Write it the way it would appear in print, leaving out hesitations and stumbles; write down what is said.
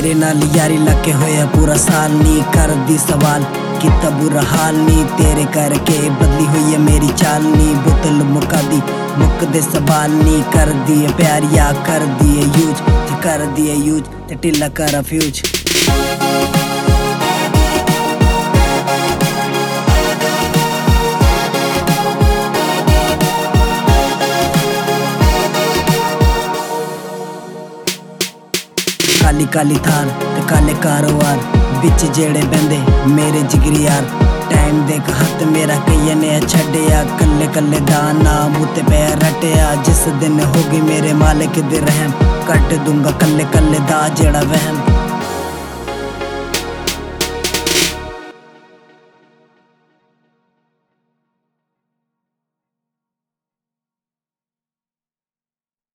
तेरे नाल यारी लाके होया पूरा साल नी करदी सवाल कितना बुरा हाल नी तेरे करके बदली हुई है मेरी चाल नी बोतल मुकादी मुकदे सवाल नी कर दिए प्यार या कर दिए यूज ते कर दिए यूज ते टिल्ला कर फ्यूज। काली काली थार ते काले कारोबार बिच जेड़े बंदे मेरे जिगरी यार टाइम देख हथ मेरा कई ने छड़िया कल्ले कल्ले दा नाम उत्ते पे रटिया जिस दिन होगी मेरे मालिक दे रहम कट दूंगा कल्ले कल्ले दा जेड़ा वहम।